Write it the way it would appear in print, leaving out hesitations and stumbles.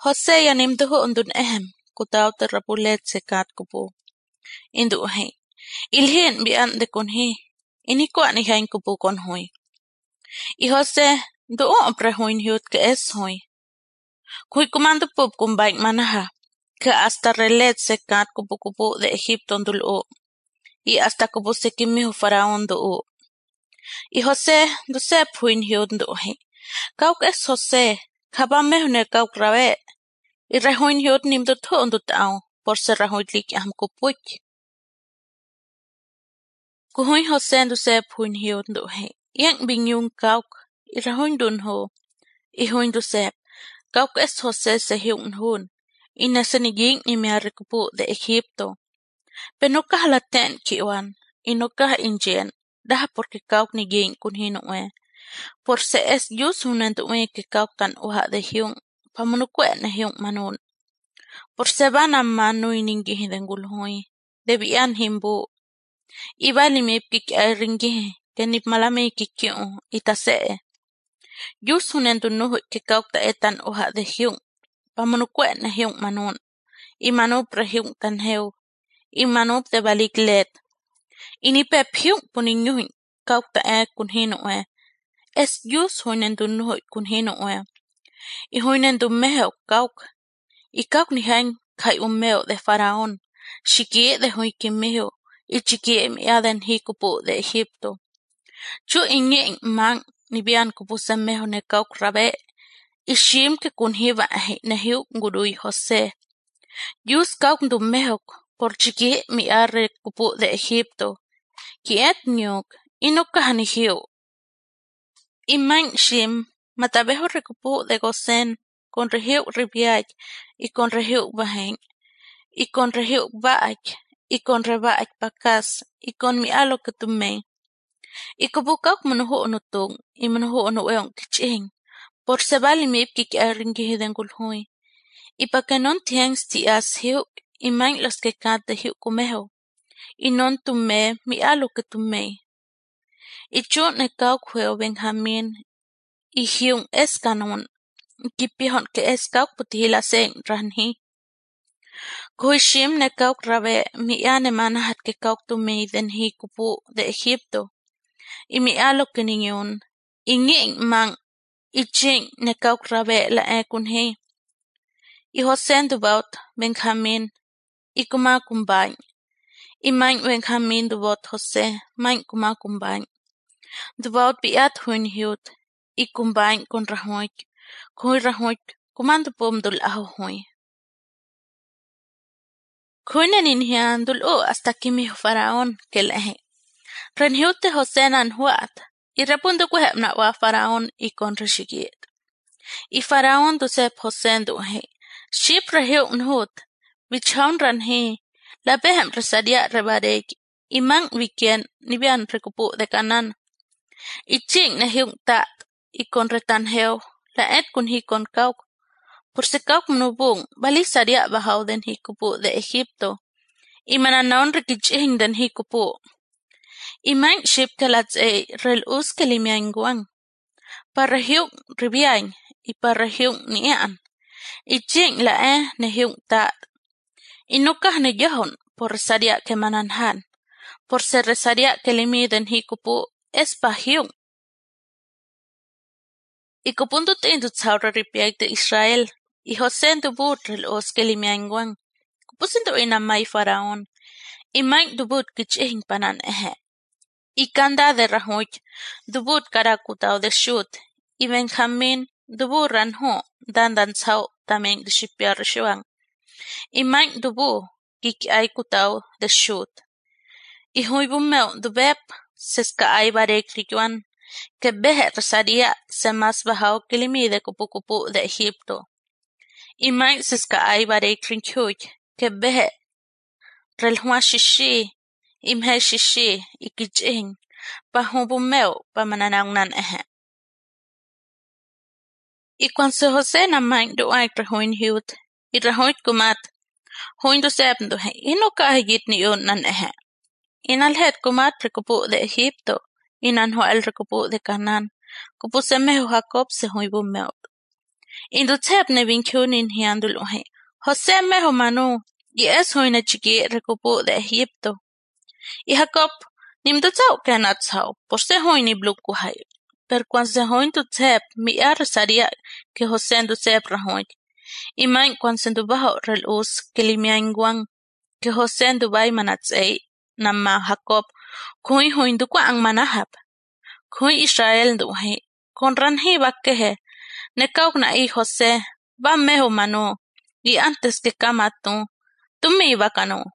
José yanimtuhu undun ehem kutaw te rapulet sekat kupu. Indu he. Ilhin bian de kunhi. Ini ko ani hain kupu kon hui. I José du prehuin hiut ke es hui. Kui kumando pup kumbaik manaha. Que hasta relet sekat kupu de Egipto ndul I hasta kupu sekimihu faraón du I José du sep huin hiut ndu he. Kauk es José. Kabamehu ne kauk rabe. I rehuin hiut nimdu tu ndu tau. Por se rehuin lik aham kupuik. Kuhuin José ndu sep huin hiut ndu he. Yang binyung kauk. I rehuin dun ho. I huin du sep. Kauk es José se hiun hun. I nasaniging ni miare kupu de Egipto. Penukah laten kiwan. I nukah injen. Daha porque kauk niging kun hinue. Por se es yus hunan tuwe ke kauk tan uha de hiun. Pamunukwe na hiun manun. Por se van a manui ningi hidengul hui. Debian himbu. Ibali mipkik ay ringi. Kenip malami kikiu. Itasee. Yus hunan tunuhu ke kauk ta etan uha de hiun. Pamunukwe na hiun manun. Imanup re hiun tan heu. Imanup de balik let. Inipep hiun puninguhin. Kauk ta kun hinue. Es yus hunan tunuhu kun hinue. I hunan tu meheo kauk. I kauk ni hain kai umeo de faraón. Shikie de hui kimihu. I chikie mi aden hi kupu de Egipto. Chu inge mang ni bian kupu sa meho ne kauk rabe. I shim ke kun hiva ne hiu ngudui José. Yus kauk ndu meho por chikie mi arre kupu de Egipto. Ki et nyuk. Inukah ni hiu. I mang shim matabeho re kupu de Gosén. Con rehiu ribiach. Y con rehiu bahen. Y con rehiu baach. Y con rebaach pakas. Y con mi alo que tumei. Y kupu kauk manuhu unutung. Y manuhu unueong kiching. Por se vali mip kik ringi hidengul hui. Y pa que non tiengs ti as hiu. Y mang los que cante hiu kumeho. Y non tume mi alo que tumei. Y chu ne kauk hueo Benjamín. Y hiun es kanon. Kipihon que es kauk putihila sen ranhi. Kuhishim ne kauk rabe mi ane manahat que kauk tumei den hi kupu de Egipto. Y mi alo que niñun. Y nging mang. Y ching ne kauk rabe la kunhi. Y José dubaut Benjamín. Y kuma kumbañ. Y mañ Benjamín dubaut José. Mañ kuma kumbañ. Dubaut biat huin hiut. Y kumbañ con rahuik. Kuhui rahuik. Kumando pum dul aho hui. Kuinen inhian dul hasta kimi faraón que lehe. Renhiute José nan huat. Y repundo kuhep na wa faraón y con reshigiet. Y faraón du sep José du he. Ship rehiu nhut. Wichon ranhi. La behem resadia rebarek. Y mang wikien nibian rekupu de kanan. Y ching ne hiung tat. Y con retan heu. La et kun hi con kauk. Por se kauk mnubung. Bali sadia bahau den hi kupu de Egipto. Y mananaon rikiching den hi kupu. Y mang ship que lats rel us que limianguan. Para hiung ribiain. Y para hiung nian. Y ching la ne hiung tat. Y nukah ne yohon. Por resadia que mananhan. Por se resadia que limi den hi kupu. Es pa hiung. Y kupundu tindu tsaura ripiak de Israel. Y José dubut rel os que limianguan. Kupusindu inamay faraón. Y main dubut kiching panan ehe. Y kanda de rahuch. Dubut karakutao de shut. Y Benjamín dubu ranho. Dandan tsao tameng de shipiar shuang. Y main dubu kik ay kutao de shut. Y huy bumeo dubep. Seska ay barek rikuan. Que behe resaria se mas bajao que limi de kupu de Egipto. Y main seska ay barek rinchuch. Que behe relhua shishi. Imhe shishi. Y kiching. Pa hubumeo pa mananaunan ehe. Y cuando José na main do ay rehuin hiut. Y rehuit kumat. Huin do sepndo he. Y no kahigit ni yun nan ehe. Y nalhet kumat rekupu de Egipto. Y nanhual rekupu de Canaan. Kupu se meho Jacob se hui bumeo. Indutep ne vinchunin hianduluhe. José meho manu, y es hoina chiqui recupu de Egipto. Y Jacob, nimdutzau kenatzau, por se hoini blukuhai. Per cuan se hoin tutzep, mi arsaria que José ndutzep rahoin. Y main cuan se ndubaho relus que limianguan, que José ndubai manatzei, nama Jacob, kui hoin dukwa ang manahap. Kui Israel nduhe, con ranhi bakehe, Nekauk na i José, va meho manu, y antes que camatu, tumi bakano.